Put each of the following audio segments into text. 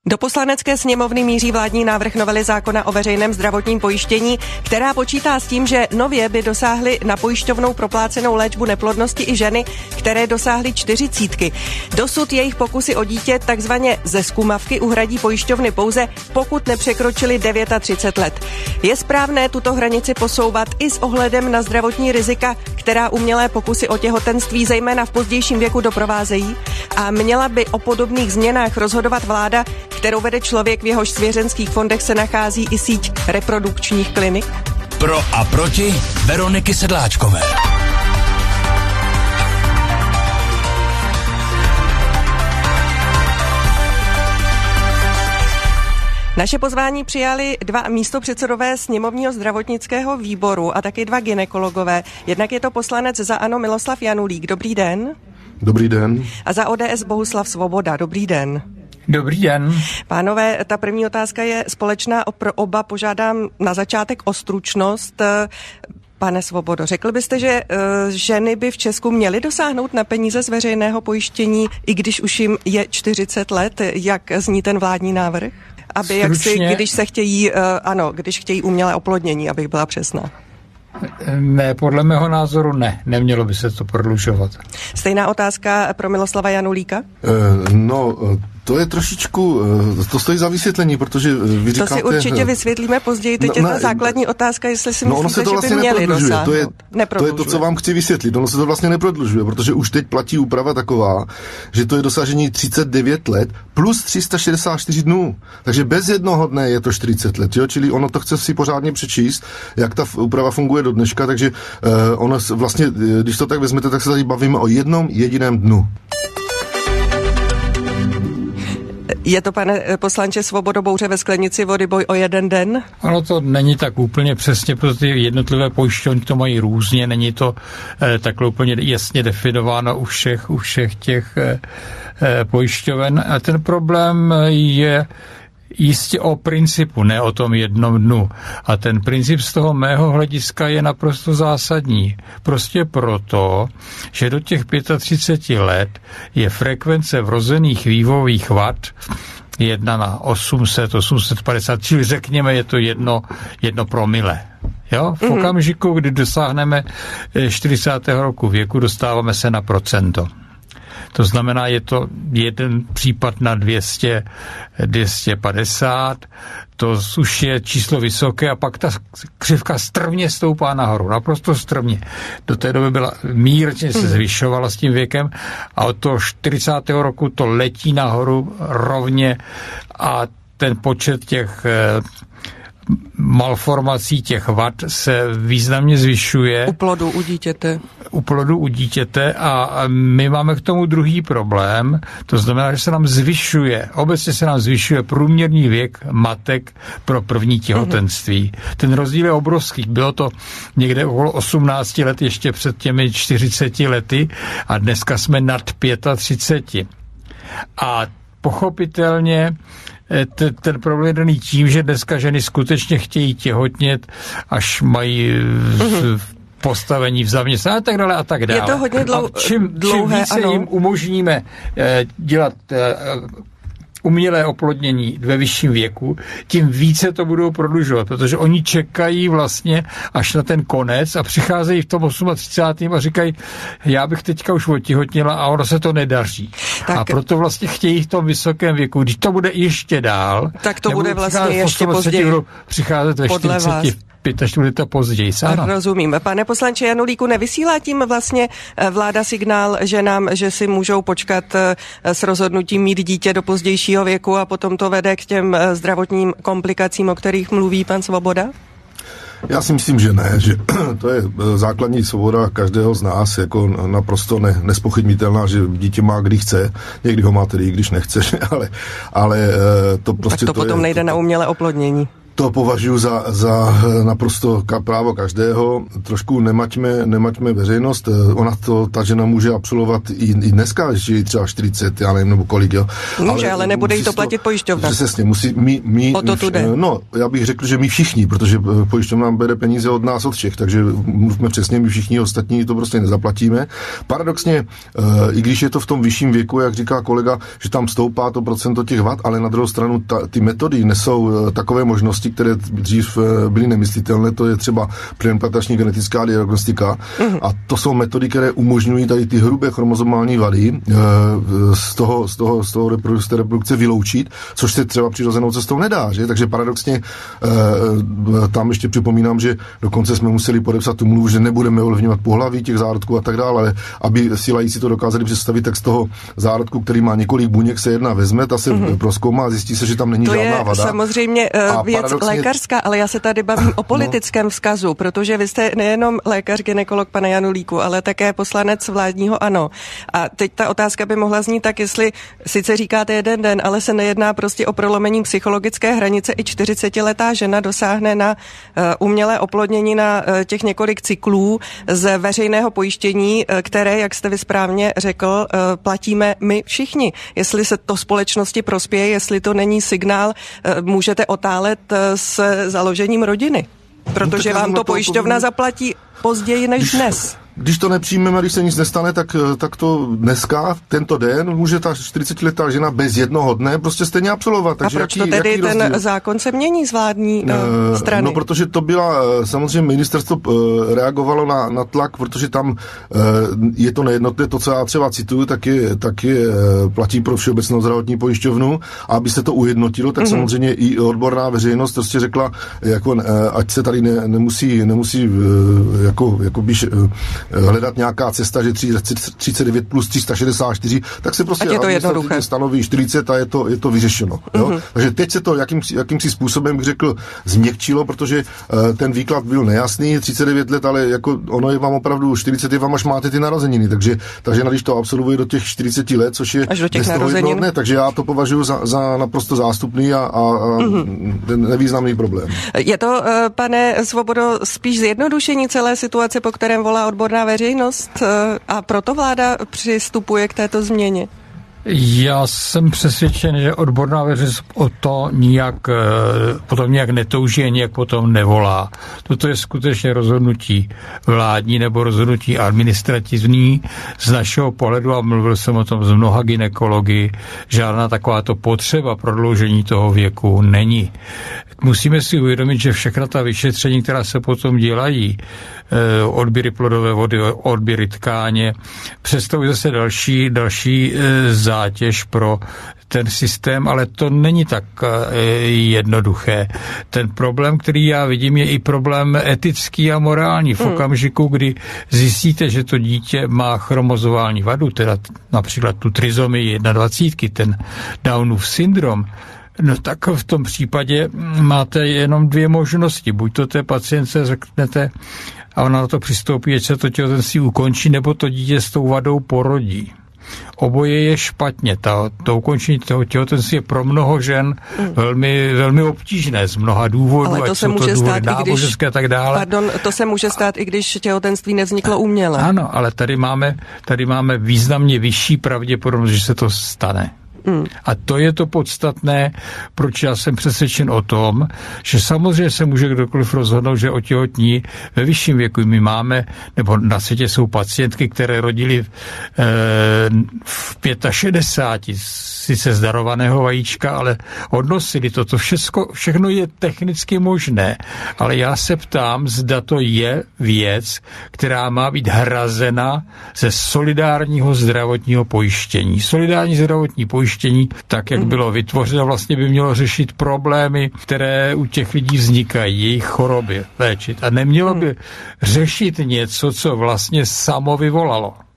Do Poslanecké sněmovny míří vládní návrh novely zákona o veřejném zdravotním pojištění, která počítá s tím, že nově by dosáhly na pojišťovnou proplácenou léčbu neplodnosti i ženy, které dosáhly 40. Dosud jejich pokusy o dítě takzvaně ze zkumavky uhradí pojišťovny pouze, pokud nepřekročily 39 let. Je správné tuto hranici posouvat i s ohledem na zdravotní rizika, která umělé pokusy o těhotenství zejména v pozdějším věku doprovázejí? A měla by o podobných změnách rozhodovat vláda, kterou vede člověk, v jehož svěřenských fondech se nachází i síť reprodukčních klinik? Pro a proti Veroniky Sedláčkové. Naše pozvání přijali 2 místopředsedové sněmovního zdravotnického výboru a taky 2 gynekologové. Jednak je to poslanec za ANO Miloslav Janulík. Dobrý den. Dobrý den. A za ODS Bohuslav Svoboda. Dobrý den. Dobrý den. Pánové, ta první otázka je společná pro oba. Požádám na začátek o stručnost. Pane Svobodo, řekl byste, že ženy by v Česku měly dosáhnout na peníze z veřejného pojištění, i když už jim je 40 let? Jak zní ten vládní návrh? Aby když chtějí umělé oplodnění, abych byla přesná. Ne, podle mého názoru ne. Nemělo by se to prodlužovat. Stejná otázka pro Miloslava Janulíka? To je trošičku, to stojí za vysvětlení, protože vy říkáte... To si určitě vysvětlíme později, teď je ta základní otázka, jestli si myslíte, to vlastně že by měli dosáhnout. To je to, co vám chci vysvětlit. Ono se to vlastně neprodlužuje, protože už teď platí úprava taková, že to je dosažení 39 let plus 364 dnů. Takže bez jednoho dne je to 40 let, jo? Čili ono to chce si pořádně přečíst, jak ta úprava funguje do dneška, takže ono vlastně, když to tak vezmete, tak se tady bavíme o jednom jediném dnu. Je to, pane poslanče Svobodo, bouře ve sklenici vody, boj o jeden den? Ono to není tak úplně přesně, protože jednotlivé pojišťovny to mají různě, není to takhle úplně jasně definováno u všech těch pojišťoven. A ten problém je jistě o principu, ne o tom jednom dnu. A ten princip z toho mého hlediska je naprosto zásadní. Prostě proto, že do těch 35 let je frekvence vrozených vývojových vad 1 na 800, 850, čili řekněme, je to 1 promile. Jo? V okamžiku, kdy dosáhneme 40. roku věku, dostáváme se na procento. To znamená, je to jeden případ na 200, 250, to už je číslo vysoké a pak ta křivka strmě stoupá nahoru, naprosto strmě. Do té doby byla mírně se zvyšovala s tím věkem a od toho 40. roku to letí nahoru rovně a ten počet těch malformací těch vad se významně zvyšuje. U plodu u dítěte. A my máme k tomu druhý problém, to znamená, že se nám obecně se nám zvyšuje průměrný věk matek pro první těhotenství. Ten rozdíl je obrovský. Bylo to někde okolo 18 let ještě před těmi 40 lety a dneska jsme nad 35. A pochopitelně ten problém je daný tím, že dneska ženy skutečně chtějí těhotnět, až mají postavení v zaměstnání a tak dále. Je to hodně čím více jim umožníme dělat umělé oplodnění ve vyšším věku, tím více to budou prodlužovat, protože oni čekají vlastně až na ten konec a přicházejí v tom 38. a říkají, já bych teďka už otěhotněla a ono se to nedaří. Tak, a proto vlastně chtějí v tom vysokém věku. Když to bude ještě dál, tak to bude vlastně ještě později. Přicházet ve 40. Až bude to později. Rozumím. Pane poslanče Janulíku, nevysílá tím vlastně vláda signál ženám, že si můžou počkat s rozhodnutím mít dítě do pozdějšího věku a potom to vede k těm zdravotním komplikacím, o kterých mluví pan Svoboda? Já si myslím, že ne, že to je základní svoboda každého z nás, jako naprosto nespochybnitelná, že dítě má, kdy chce, někdy ho má tedy, i když nechce, ale to prostě... Tak to potom nejde na umělé oplodnění. To považuji za naprosto právo každého. Trošku nemaťme veřejnost. Ta žena může absolvovat i dneska, že je třeba 40, já nevím, nebo kolik, jo. Může, ale nebude jí to platit pojišťovna. Přesně, já bych řekl, že my všichni, protože pojišťovna bere peníze od nás, od všech, takže mluvme přesně, my všichni ostatní to prostě nezaplatíme. Paradoxně, i když je to v tom vyšším věku, jak říká kolega, že tam stoupá to procento těch vad, ale na druhou stranu ty metody nesou takové možnosti, které dřív byly nemyslitelné, to je třeba preimplantační genetická diagnostika a to jsou metody, které umožňují tady ty hrubé chromozomální vady z té reprodukce vyloučit, což se třeba přirozenou cestou nedá, že? Takže paradoxně tam ještě připomínám, že dokonce jsme museli podepsat tu mluvu, že nebudeme ovlivňovat pohlaví těch zárodků a tak dále, ale aby si laici to dokázali představit, tak z toho zárodku, který má několik buněk, se jedna vezme, ta se prozkoumá a zjistí se, že tam není žádná vada. To je samozřejmě věc lékařská, ale já se tady bavím o politickém vzkazu, protože vy jste nejenom lékař, gynekolog, pane Janulíku, ale také poslanec vládního ANO. A teď ta otázka by mohla znít tak, jestli sice říkáte jeden den, ale se nejedná prostě o prolomení psychologické hranice, i 40letá žena dosáhne na umělé oplodnění na těch několik cyklů z veřejného pojištění, které, jak jste vy správně řekl, platíme my všichni. Jestli se to společnosti prospěje, jestli to není signál, můžete otálet s založením rodiny, protože vám to pojišťovna zaplatí později než dnes. Když to nepřijmeme, když se nic nestane, tak to dneska, tento den, může ta 40letá žena bez jednoho dne prostě stejně absolvovat. Takže a proč to tedy ten zákon se mění z vládní strany? No, protože to byla, samozřejmě ministerstvo reagovalo na tlak, protože tam je to nejednotné, to, co já třeba cituju, tak je platí pro Všeobecnou zdravotní pojišťovnu, a aby se to ujednotilo, tak samozřejmě i odborná veřejnost prostě řekla, jako, ať se tady nemusí hledat nějaká cesta, že 39 plus 364, tak se prostě stanoví 40 a je to vyřešeno. Jo? Takže teď se to jakýmsi způsobem, bych řekl, změkčilo, protože ten výklad byl nejasný, 39 let, ale jako ono je vám opravdu 40, je vám až máte ty narozeniny, takže když to absolvuje do těch 40 let, což je až do těch narozenin. Takže já to považuji za naprosto zástupný a nevýznamný problém. Je to, pane Svobodo, spíš zjednodušení celé situace, po kterém volá odborná veřejnost, a proto vláda přistupuje k této změně? Já jsem přesvědčen, že odborná veřejnost potom nějak netouží a nějak potom nevolá. Toto je skutečně rozhodnutí vládní nebo rozhodnutí administrativní. Z našeho pohledu, a mluvil jsem o tom s mnoha gynekology, žádná takováto potřeba prodloužení toho věku není. Musíme si uvědomit, že všechna ta vyšetření, která se potom dělají, odběry plodové vody, odběry tkáně, představují zase další zátěž pro ten systém, ale to není tak jednoduché. Ten problém, který já vidím, je i problém etický a morální. V okamžiku, kdy zjistíte, že to dítě má chromozomální vadu, teda například tu trizomii 21, ten Downův syndrom, no tak v tom případě máte jenom dvě možnosti. Buď to té pacientce řeknete a ona na to přistoupí, ať se to těhotenství ukončí, nebo to dítě s tou vadou porodí. Oboje je špatně. To ukončení toho těhotenství je pro mnoho žen velmi, velmi obtížné z mnoha důvodů, ale to se může stát, náboženské a tak dále. Pardon, to se může stát, i když těhotenství nevzniklo uměle. Ano, ale tady máme významně vyšší pravděpodobnost, že se to stane. A to je to podstatné, proč já jsem přesvědčen o tom, že samozřejmě se může kdokoliv rozhodnout, že otěhotní ve vyšším věku. My máme, nebo na světě jsou pacientky, které rodily v 65, sice z darovaného vajíčka, ale odnosili to. To všechno je technicky možné. Ale já se ptám, zda to je věc, která má být hrazena ze solidárního zdravotního pojištění. Solidární zdravotní pojištění, tak jak bylo vytvořeno, vlastně by mělo řešit problémy, které u těch lidí vznikají, jejich choroby léčit. A nemělo by řešit něco, co vlastně samo vyvolalo.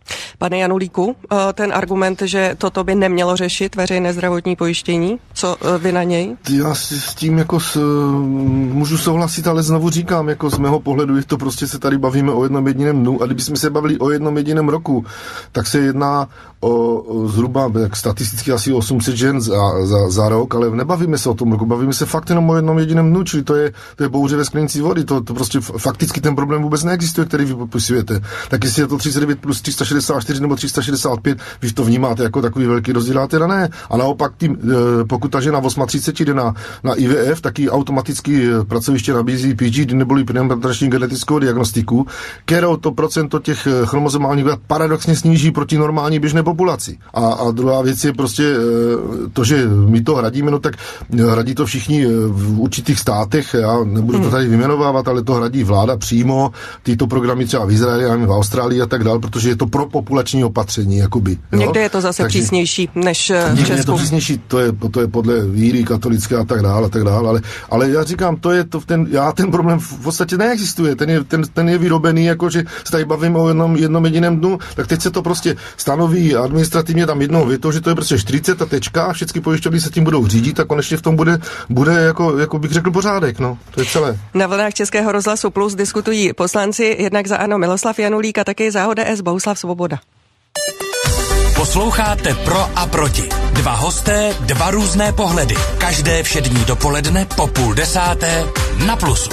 Pane Janulíku, ten argument, že toto by nemělo řešit veřejné zdravotní pojištění, co vy na něj? Já s tím jako můžu souhlasit, ale znovu říkám, jako z mého pohledu, to prostě se tady bavíme o jednom jediném dnu a kdybychom se bavili o jednom jediném roku, tak se jedná o zhruba statisticky asi 800 žen za rok, ale nebavíme se o tom roku, bavíme se fakt jenom o jednom jediném dnu, čili to je bouře ve sklenici vody, to prostě fakticky ten problém vůbec neexistuje, který vy popisujete. Tak jestli je to 39 plus 364 nebo 365, vy to vnímáte jako takový velký rozdíl, a teda ne. A naopak pokud ta žena v 38 jde na IVF, tak jí automaticky pracoviště nabízí PGD neboli preimplantální genetickou diagnostiku, kterou to procento těch chromozomálních dat paradoxně sníží proti normální běžné populaci. A druhá věc je prostě to, že my to hradíme, no tak hradí to všichni v určitých státech, já nebudu to tady vyjmenovávat, ale to hradí vláda přímo, tyto programy třeba v Izraeli, v Austrálii a tak dál, protože je to pro populační opatření, jakoby. Někde je to zase přísnější než v Česku. Je to přísnější, to je podle víry katolické a tak dále, ale já říkám, ten problém v podstatě neexistuje, ten je vyrobený, jako že se tady bavíme o jednom jediném dnu, tak teď se to prostě stanoví administrativně tam jednou větou, že to je prostě 40 a tečka a všechny pojišťovny se tím budou řídit a konečně v tom bude jako bych řekl pořádek, no, to je celé. Na vlnách Českého rozhlasu Plus diskutují poslanci jednak za ANO Miloslav Janulík a taky za ODS Bohuslav Svoboda. Posloucháte Pro a proti. Dva hosté, dva různé pohledy. Každé všední dopoledne po 9:30 na Plusu.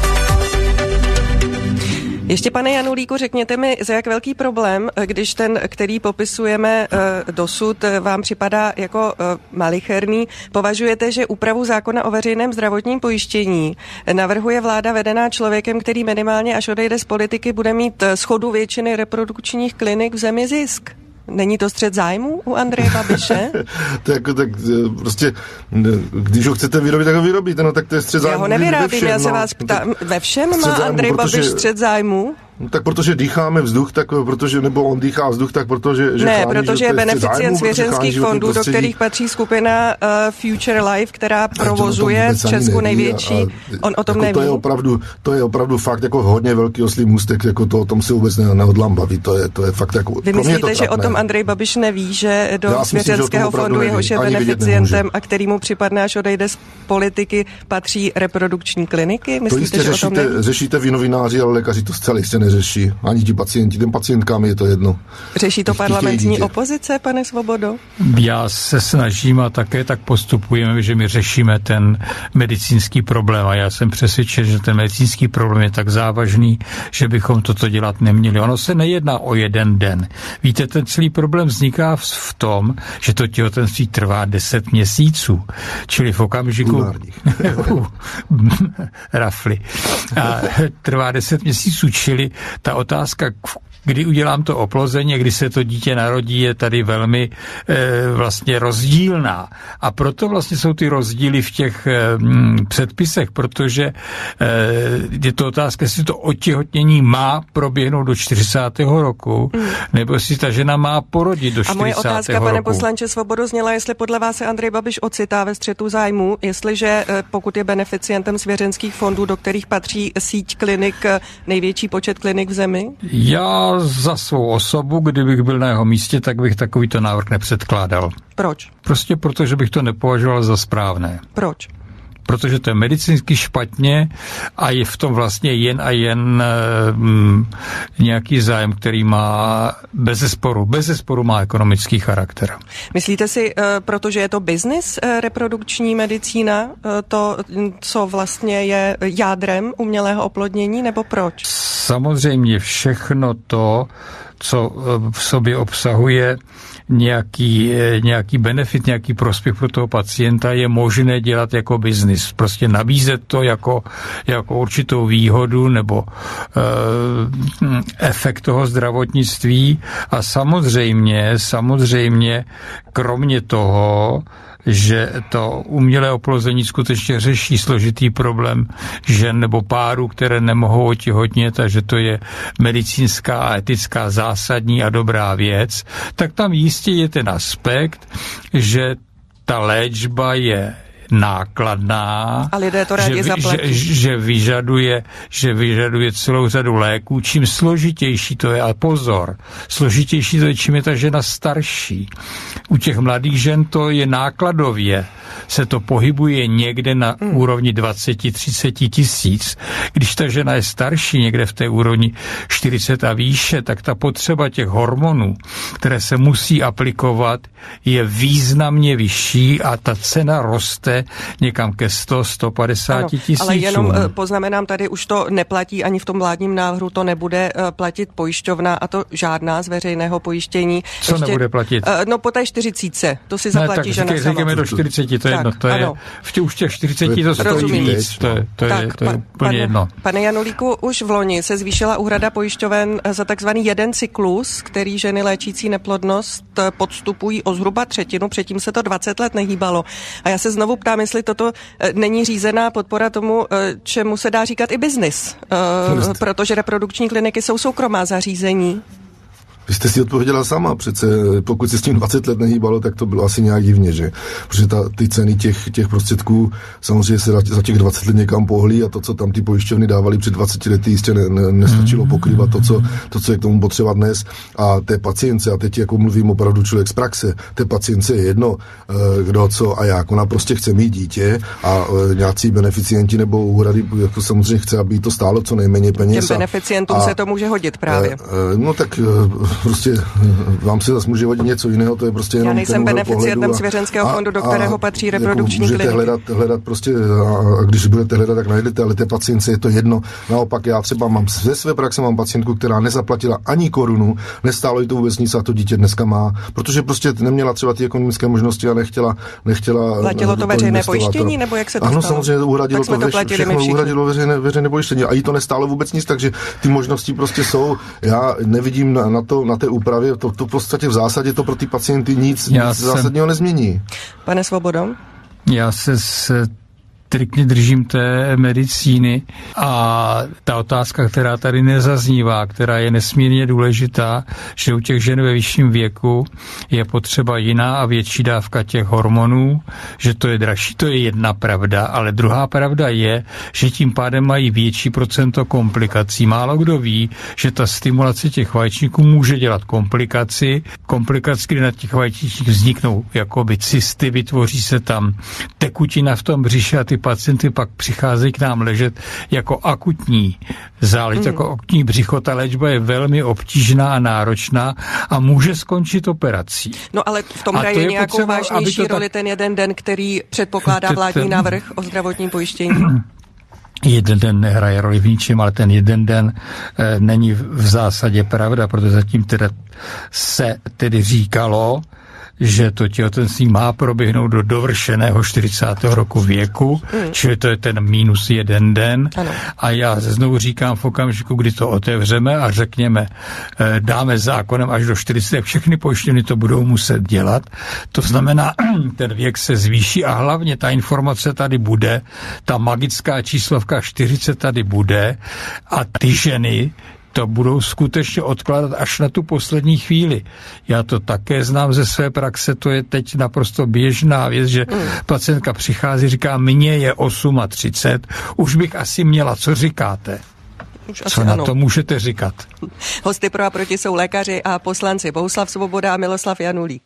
Ještě, pane Janulíku, řekněte mi, za jak velký problém, když ten, který popisujeme dosud, vám připadá jako malicherný, považujete, že úpravu zákona o veřejném zdravotním pojištění navrhuje vláda vedená člověkem, který minimálně až odejde z politiky, bude mít shodu většiny reprodukčních klinik v zemi zisk? Není to střet zájmu u Andreje Babiše? tak prostě, když ho chcete vyrobit, tak ho vyrobíte, no tak to je střet zájmu. Já ho nevyrábím, já se vás ptám, ve všem má Andrej Babiš střet zájmu? Tak protože dýcháme vzduch, nebo on dýchá vzduch, tak protože... Ne, protože je beneficient svěřenských fondů, do kterých patří skupina Future Life, která provozuje v Česku největší. On o tom neví. To je opravdu fakt jako hodně velký oslý můstek, jako to o tom se vůbec nehodlám bavit. To je fakt jako... Vy myslíte, že o tom Andrej Babiš neví, že do svěřenského fondu jehož je beneficientem a kterýmu připadne, až odejde z politiky, patří reprodukční kliniky? Myslíte, to jistě řešíte vy novináři, ale lékaři to zcela jistě neřeší. Ani ti pacienti, těm pacientkám je to jedno. Řeší to parlamentní opozice, pane Svobodo? Já se snažím a také tak postupujeme, že my řešíme ten medicínský problém a já jsem přesvědčen, že ten medicínský problém je tak závažný, že bychom toto dělat neměli. Ono se nejedná o jeden den. Víte, ten celý problém vzniká v tom, že to těhotenství trvá 10 měsíců. Čili v okamžiku... Rafly. A trvá 10 měsíců, čili ta otázka, kdy udělám to oplození, kdy se to dítě narodí, je tady velmi vlastně rozdílná. A proto vlastně jsou ty rozdíly v těch předpisech, protože je to otázka, jestli to otěhotnění má proběhnout do 40. roku, nebo jestli ta žena má porodit do 40. roku. A moje otázka, pane poslanče Svobodo, zněla, jestli podle vás se Andrej Babiš ocitá ve střetu zájmu, jestliže pokud je beneficientem svěřenských fondů, do kterých patří síť klinik, největší počet klinik v zemi? Já za svou osobu, kdybych byl na jeho místě, tak bych takovýto návrh nepředkládal. Proč? Prostě protože bych to nepovažoval za správné. Proč? Protože to je medicínsky špatně a je v tom vlastně jen a jen nějaký zájem, který má bezesporu má ekonomický charakter. Myslíte si, protože je to biznis, reprodukční medicína, to, co vlastně je jádrem umělého oplodnění, nebo proč? Samozřejmě všechno to, co v sobě obsahuje nějaký benefit, nějaký prospěch pro toho pacienta, je možné dělat jako biznis. Prostě nabízet to jako určitou výhodu nebo efekt toho zdravotnictví a samozřejmě kromě toho, že to umělé oplození skutečně řeší složitý problém žen nebo párů, které nemohou otěhotnět a že to je medicínská a etická zásadní a dobrá věc, tak tam jistě je ten aspekt, že ta léčba je nákladná, a lidé to rádi zaplatí. Že vyžaduje celou řadu léků. Čím složitější to je, a pozor, složitější to je, čím je ta žena starší. U těch mladých žen to je nákladově, se to pohybuje někde na úrovni 20-30 tisíc. Když ta žena je starší, někde v té úrovni 40 a výše, tak ta potřeba těch hormonů, které se musí aplikovat, je významně vyšší a ta cena roste někam ke 100-150 tisícům. Ale jenom poznamenám, tady už to neplatí ani v tom vládním návrhu, to nebude platit pojišťovna, a to žádná z veřejného pojištění. Co nebude platit? No po té 40, to si zaplatí žena sama. Říkáme do 40, to je jedno, to je, už těch 40 to stojí víc, to je úplně jedno. Pane Janulíku, už v loni se zvýšila úhrada pojišťoven za takzvaný jeden cyklus, který ženy léčící neplodnost podstupují o zhruba třetinu, předtím se to 20 let nehýbalo. A já se znovu ptám, jestli toto není řízená podpora tomu, čemu se dá říkat i biznis, protože reprodukční kliniky jsou soukromá zařízení. Vy jste si odpověděla sama, přece pokud se s tím 20 let nehýbalo, tak to bylo asi nějak divně, že? Protože ty ceny těch prostředků samozřejmě se za těch 20 let někam pohlí a to, co tam ty pojišťovny dávali před 20 lety, jistě nestačilo pokrývat to, co je k tomu potřeba dnes. A té pacientce, a teď jako mluvím opravdu člověk z praxe, té pacientce je jedno, kdo, co a jak. Ona prostě chce mít dítě a nějací beneficienti nebo úhrady, jako samozřejmě chce, aby to stálo co nejméně peněz. Těm beneficientům se to může hodit právě. No tak prostě vám se zase může hodit něco jiného, to je prostě jenom. Já nejsem beneficientem svěřenského fondu, do kterého patří reprodukční kliniky. Můžete hledat prostě, a když budete hledat, tak najdete, ale té pacientce je to jedno. Naopak já třeba mám ze své praxe pacientku, která nezaplatila ani korunu, nestálo jí to vůbec nic a to dítě dneska má, protože prostě neměla třeba ty ekonomické možnosti a nechtěla. Platilo to veřejné pojištění, nebo jak se to stalo? Ano, samozřejmě uhradilo veřejné pojištění a jí to nestálo vůbec nic, takže ty možnosti prostě jsou. Já nevidím na té úpravě, to v podstatě v zásadě to pro ty pacienty nic zásadního nezmění. Pane Svobodo? Já se striktně držím té medicíny a ta otázka, která tady nezaznívá, která je nesmírně důležitá, že u těch žen ve vyšším věku je potřeba jiná a větší dávka těch hormonů, že to je dražší, to je jedna pravda, ale druhá pravda je, že tím pádem mají větší procento komplikací. Málo kdo ví, že ta stimulace těch vaječníků může dělat komplikaci, kdy na těch vaječnících vzniknou jakoby cysty, vytvoří se tam tekutina v tom břiše a ty pacienty pak přicházejí k nám ležet jako akutní záležitost, jako akutní břicho. Ta léčba je velmi obtížná a náročná a může skončit operací. No ale v tom hraje nějakou potřeba, vážnější roli ten jeden den, který předpokládá vládní návrh o zdravotním pojištění? Jeden den nehraje roli v ničem, ale ten jeden den není v zásadě pravda, protože zatím se říkalo, že to těhotenství má proběhnout do dovršeného 40. roku věku, čili to je ten minus jeden den. Ano. A já znovu říkám v okamžiku, kdy to otevřeme a řekněme, dáme zákonem až do 40, všechny pojišťovny to budou muset dělat. To znamená, ten věk se zvýší a hlavně ta informace tady bude, ta magická číslovka 40 tady bude a ty ženy to budou skutečně odkládat až na tu poslední chvíli. Já to také znám ze své praxe, to je teď naprosto běžná věc, že pacientka přichází, říká, mně je 38, už bych asi měla, co říkáte? Co na to můžete říkat? Hosty pro a proti jsou lékaři a poslanci Bohuslav Svoboda a Miloslav Janulík.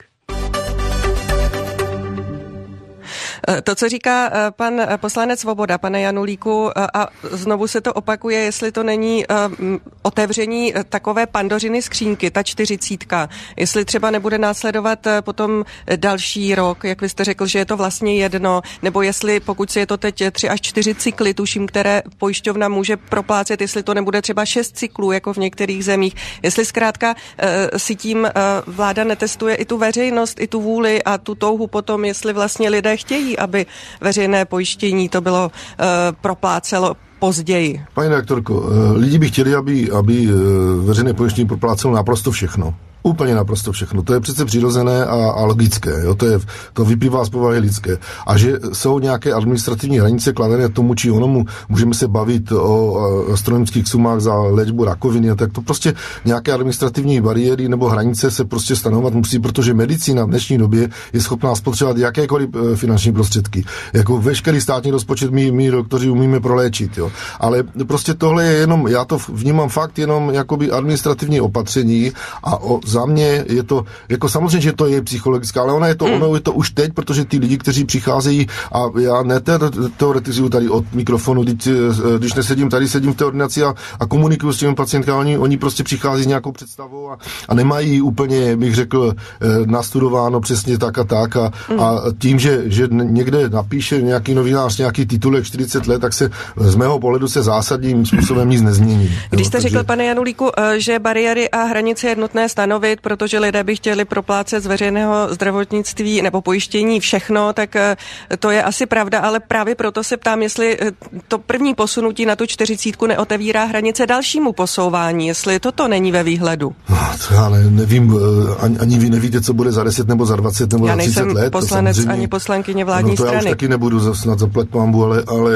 To, co říká pan poslanec Svoboda, pane Janulíku, a znovu se to opakuje, jestli to není otevření takové Pandořiny skřínky, ta 40, jestli třeba nebude následovat potom další rok, jak vy jste řekl, že je to vlastně jedno, nebo jestli, pokud si je to teď 3 až 4 cykly, tuším, které pojišťovna může proplácet, jestli to nebude třeba 6 cyklů, jako v některých zemích, jestli zkrátka si tím vláda netestuje i tu veřejnost, i tu vůli a tu touhu potom, jestli vlastně lidé chtějí, aby veřejné pojištění to bylo proplácelo později. Paní redaktorko, lidi by chtěli, aby veřejné pojištění proplácelo naprosto všechno. Úplně naprosto všechno. To je přece přirozené a logické. Jo? To vyplývá z povahy lidské. A že jsou nějaké administrativní hranice kladené tomu či onomu, můžeme se bavit o astronomických sumách za léčbu rakoviny, tak to prostě nějaké administrativní bariéry nebo hranice se prostě stanovat musí, protože medicína v dnešní době je schopná spotřebovat jakékoliv finanční prostředky. Jako veškerý státní rozpočet my doktoři umíme proléčit. Jo? Ale prostě tohle je jenom, já to vnímám fakt jenom jakoby administrativní opatření a za mě je to, jako samozřejmě, že to je psychologická, ale ono je to už teď, protože ty lidi, kteří přicházejí, a já neteoretizuju tady od mikrofonu, když nesedím tady, sedím v té ordinaci a komunikuju s těmi pacientkami, oni prostě přichází s nějakou představou a nemají úplně, bych řekl, nastudováno přesně tak a tím, že někde napíše nějaký novinář nějaký titulek 40 let, tak se z mého pohledu se zásadním způsobem nic nezmění. Když jste řekl, pane Janulíku, že bariéry a hranice je nutné stanovit, protože lidé by chtěli proplácet z veřejného zdravotnictví nebo pojištění všechno, tak to je asi pravda, ale právě proto se ptám, jestli to první posunutí na tu 40 neotevírá hranice dalšímu posouvání, jestli toto není ve výhledu. No, to já nevím, ani vy nevíte, co bude za 10 nebo za 20 nebo za 30 let. Já nejsem poslanec ani poslankyně vládní strany. To já už taky nebudu snad zaplať pánbu, ale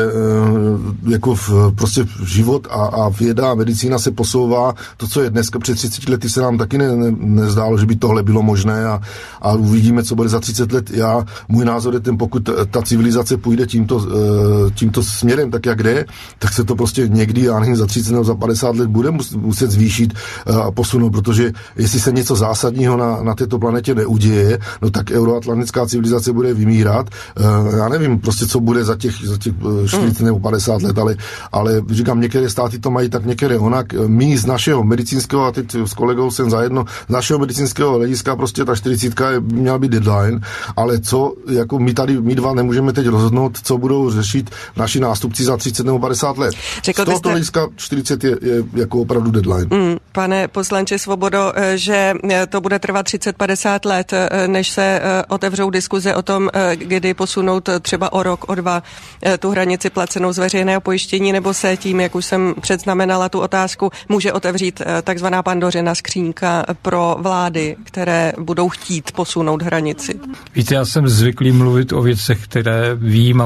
jako prostě život a věda a medicína se posouvá. To, co je dneska, před 30 lety se nám taky nezdálo, že by tohle bylo možné a uvidíme, co bude za 30 let. Můj názor je ten, pokud ta civilizace půjde tímto směrem, tak jak jde, tak se to prostě někdy, já nevím, za 30 nebo za 50 let bude muset zvýšit a posunout, protože jestli se něco zásadního na této planetě neuděje, no tak euroatlantická civilizace bude vymírat. Já nevím prostě, co bude za těch 40 nebo 50 let, ale říkám, některé státy to mají tak, některé onak. My z našeho medicínského, a teď s kolegou jsem zajedno, z našeho medicínského hlediska prostě ta 40 měla být deadline, ale co, jako my dva nemůžeme teď rozhodnout, co budou řešit naši nástupci za 30 nebo 50 let. Z tohoto hlediska 40 je jako opravdu deadline. Pane poslanče Svobodo, že to bude trvat 30-50 let, než se otevřou diskuze o tom, kdy posunout třeba o rok, o dva tu hranici placenou z veřejného pojištění, nebo se tím, jak už jsem předznamenala tu otázku, může otevřít takzvaná Pandořina skřínka pro vlády, které budou chtít posunout hranici. Víte, já jsem zvyklý mluvit o věcech, které vím a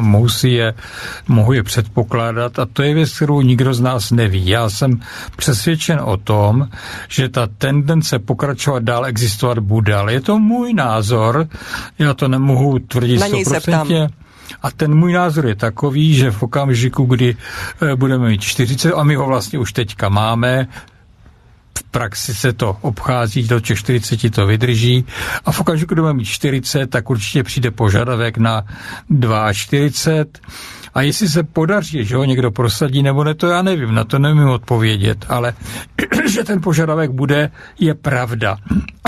mohu je předpokládat, a to je věc, kterou nikdo z nás neví. Já jsem přesvědčen o tom, že ta tendence pokračovat dál existovat bude, ale je to můj názor, já to nemohu tvrdit 100%. A ten můj názor je takový, že v okamžiku, kdy budeme mít 40, a my ho vlastně už teďka máme, v praxi se to obchází, do těch 40 to vydrží, a v okamžiku, kdy budeme mít 40, tak určitě přijde požadavek na 42. A jestli se podaří, že ho někdo prosadí nebo ne, to já nevím, na to nevím odpovědět, ale že ten požadavek bude, je pravda.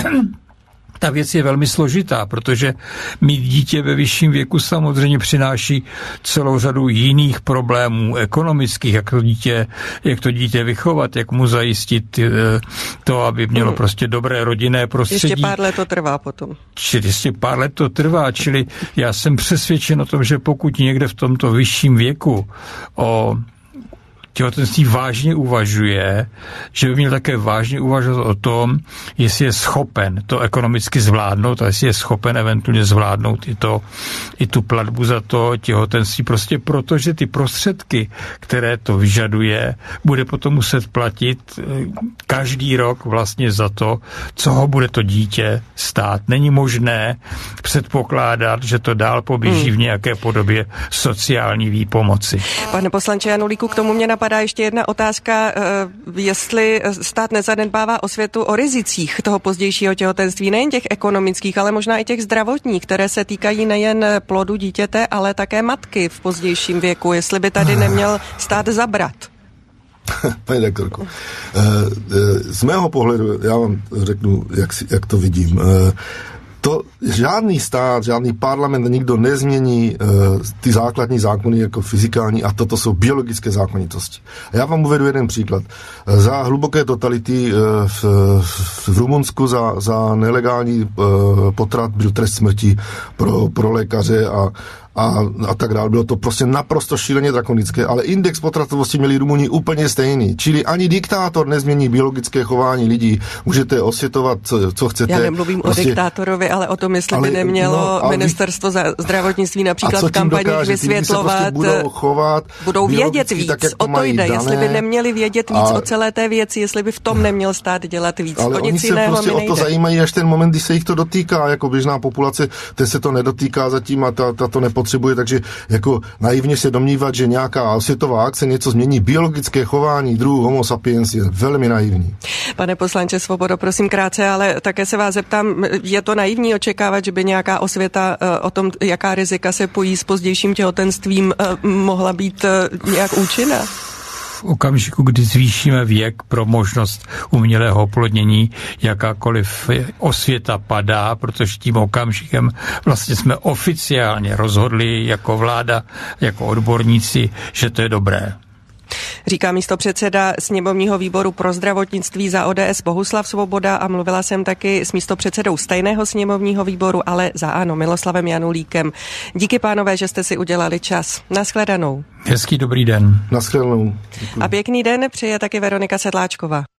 Ta věc je velmi složitá, protože mít dítě ve vyšším věku samozřejmě přináší celou řadu jiných problémů ekonomických, jak to dítě vychovat, jak mu zajistit to, aby mělo prostě dobré rodinné prostředí. Ještě pár let to trvá potom. Ještě pár let to trvá, čili já jsem přesvědčen o tom, že pokud někde v tomto vyšším věku o těhotenství vážně uvažuje, že by měl také vážně uvažovat o tom, jestli je schopen to ekonomicky zvládnout a jestli je schopen eventuálně zvládnout i tu platbu za to těhotenství. Prostě proto, že ty prostředky, které to vyžaduje, bude potom muset platit každý rok vlastně za to, co ho bude to dítě stát. Není možné předpokládat, že to dál poběží v nějaké podobě sociální výpomoci. Pane poslanče Janulíku, k tomu mě napadá ještě jedna otázka, jestli stát nezanedbává osvětu o rizicích toho pozdějšího těhotenství, nejen těch ekonomických, ale možná i těch zdravotních, které se týkají nejen plodu dítěte, ale také matky v pozdějším věku, jestli by tady neměl stát zabrat. Paní doktorko, z mého pohledu, já vám řeknu, jak to vidím. To žádný stát, žádný parlament, nikdo nezmění ty základní zákony jako fyzikální, a toto jsou biologické zákonitosti. A já vám uvedu jeden příklad. Za hluboké totality v Rumunsku za nelegální potrat byl trest smrti pro lékaře a tak dále. Bylo to prostě naprosto šíleně drakonické, ale index potratovosti měli Rumuni úplně stejný. Čili ani diktátor nezmění biologické chování lidí. Můžete osvětovat, co chcete. Já nemluvím o diktátorovi, ale o tom, jestli by nemělo ministerstvo zdravotnictví například v kampaních vysvětlovat. Prostě budou vědět víc. Tak, o to jde. Jestli by neměli vědět víc o celé té věci, jestli by v tom neměl stát dělat víc. Ale oni se prostě o to zajímají až ten moment, kdy se jich to dotýká, jako běžná populace, te se to nedotýká zatím a ta to nepotřebuje, takže jako naivně se domnívat, že nějaká osvětová akce něco změní biologické chování druhů Homo sapiens je velmi naivní. Pane poslanče Svobodo, prosím krátce, ale také se vás zeptám, je to naivní očekávat, že by nějaká osvěta o tom, jaká rizika se pojí s pozdějším těhotenstvím, mohla být nějak účinná? V okamžiku, kdy zvýšíme věk pro možnost umělého oplodnění, jakákoliv osvěta padá, protože tím okamžikem vlastně jsme oficiálně rozhodli jako vláda, jako odborníci, že to je dobré. Říká místopředseda sněmovního výboru pro zdravotnictví za ODS Bohuslav Svoboda a mluvila jsem taky s místopředsedou stejného sněmovního výboru, ale za ANO, Miloslavem Janulíkem. Díky, pánové, že jste si udělali čas. Nashledanou. Hezký dobrý den. Nashledanou. A pěkný den přeje taky Veronika Sedláčková.